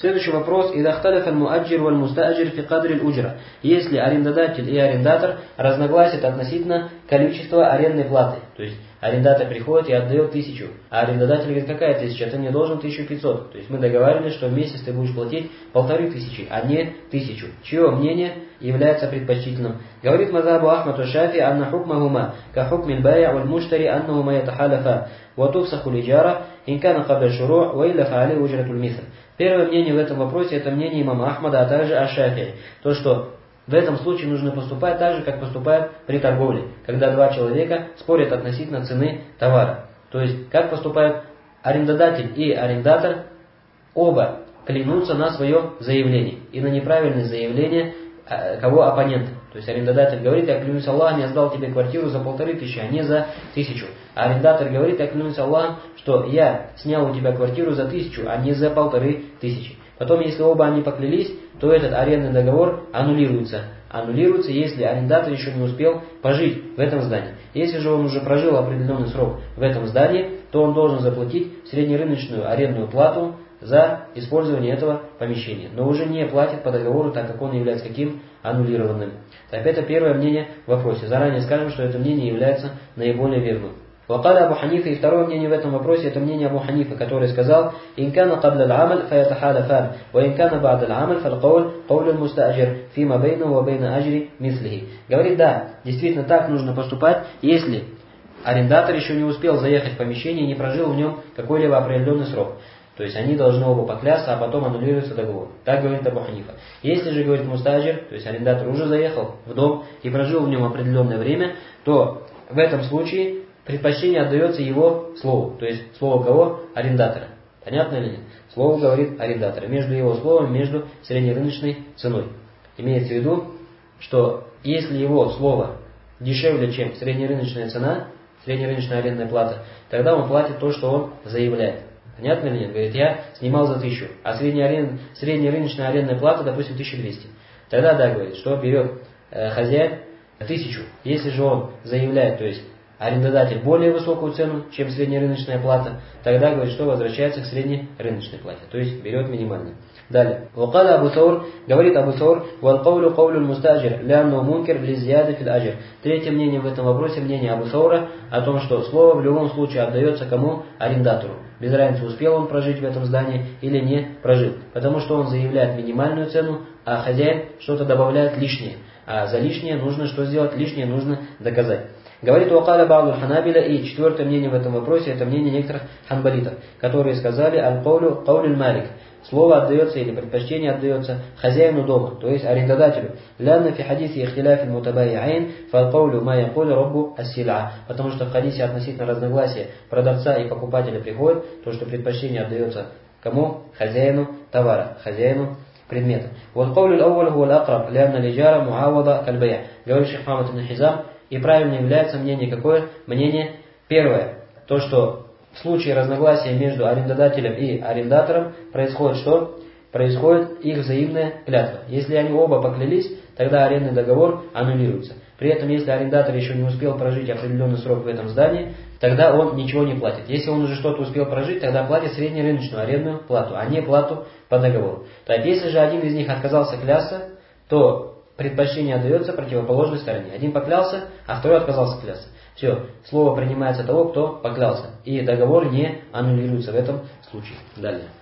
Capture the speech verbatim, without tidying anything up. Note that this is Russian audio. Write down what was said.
Следующий вопрос. Ида хталифа аль-муаджир валь-мустаджир фи кадри аль-уджра. Если арендодатель и арендатор разногласят относительно количества арендной платы. То есть арендатор приходит и отдает тысячу, а арендодатель говорит, какая тысяча? Ты мне должен тысячу пятьсот. То есть мы договаривались, что в месяц ты будешь платить полторы тысячи, а не тысячу. Чье мнение является предпочтительным? Говорит мазхабу Ахмад Шафи, анна хукмахума ка хукмиль бай'а валь муштари аннахума ятахалафа ва туфсаху лиджара ин кана кабля шуру' ва илля фа алей уджратуль мисл. Первое мнение в этом вопросе это мнение имама Ахмада, а также Аш-Шафии. То, что в этом случае нужно поступать так же, как поступают при торговле, когда два человека спорят относительно цены товара. То есть, как поступают арендодатель и арендатор, оба клянутся на свое заявление и на неправильное заявление кого оппонента. То есть арендодатель говорит, я клянусь Аллахом, я сдал тебе квартиру за полторы тысячи, а не за тысячу. А арендатор говорит, я клянусь Аллахом, что я снял у тебя квартиру за тысячу, а не за полторы тысячи. Потом, если оба они поклялись, то этот арендный договор аннулируется. Аннулируется, если арендатор еще не успел пожить в этом здании. Если же он уже прожил определенный срок в этом здании, то он должен заплатить среднерыночную арендную плату за использование этого помещения. Но уже не платит по договору, так как он является каким? Аннулированным. Так, это первое мнение в вопросе. Заранее скажем, что это мнение является наиболее верным. Вакаля Абу Ханифа, и второе мнение в этом вопросе, это мнение Абу Ханифа, который сказал, «Инкана кабля аль-амаль фаятахаляфан, ва инкана ба'да аль-амаль фалкауль каулю мустаджир, фима бейну ва бейна аджри мислихи». Говорит, да, действительно так нужно поступать, если арендатор еще не успел заехать в помещение и не прожил в нем какой-либо определенный срок. То есть они должны оба поклясться, а потом аннулируется договор. Так говорит Абу Ханифа. Если же говорит мустаджир, то есть арендатор уже заехал в дом и прожил в нем определенное время, то в этом случае предпочтение отдается его слову. То есть слово кого? Арендатора. Понятно или нет? Слово говорит арендатора. Между его словом, между среднерыночной ценой. Имеется в виду, что если его слово дешевле, чем среднерыночная цена, среднерыночная арендная плата, тогда он платит то, что он заявляет. Понятно или нет? Говорит, я снимал за тысячу, а средняя, арен... средняя рыночная арендная плата, допустим, тысяча двести. Тогда, да, говорит, что берет э, хозяин тысячу. Если же он заявляет, то есть арендодатель более высокую цену, чем среднерыночная плата, тогда, говорит, что возвращается к среднерыночной плате. То есть берет минимальную. Далее. Вакаля Абу Саур, говорит Абу Саур, вал каулю каулю мустаджир, лянну мункер ли зияда фил аджир. Третье мнение в этом вопросе, мнение Абу Саура, о том, что слово в любом случае отдается кому? Арендатору. Без разницы, успел он прожить в этом здании или не прожил. Потому что он заявляет минимальную цену, а хозяин что-то добавляет лишнее. А за лишнее нужно что сделать? Лишнее нужно доказать. Говорит Уакаля Ба'ду Ханабиля, и четвертое мнение в этом вопросе, это мнение некоторых ханбалитов, которые сказали аль-каулю каулюль малик. Слово отдается или предпочтение отдается хозяину дома, то есть арендодателю. Лянна фи хадисе ихтиляфи мутабайяин фал-каулю ма якулю раббу ас-сил'a. Потому что в хадисе относительно разногласия продавца и покупателя приходит, то что предпочтение отдается кому? Хозяину товара, хозяину предмета. Вал-каулю ал-ауваль хуа ал-акраб, лянна лиджара муавада каль-бай'а. Говорит шейх Мухаммад ибн Хизам, и правильно является мнение какое? Мнение первое. То, что в случае разногласия между арендодателем и арендатором происходит что? Происходит их взаимная клятва. Если они оба поклялись, тогда арендный договор аннулируется. При этом, если арендатор еще не успел прожить определенный срок в этом здании, тогда он ничего не платит. Если он уже что-то успел прожить, тогда платит среднерыночную арендную плату, а не плату по договору. Так, если же один из них отказался клясться, то предпочтение отдается противоположной стороне. Один поклялся, а второй отказался клясться. Все, слово принимается того, кто поклялся. И договор не аннулируется в этом случае. Далее.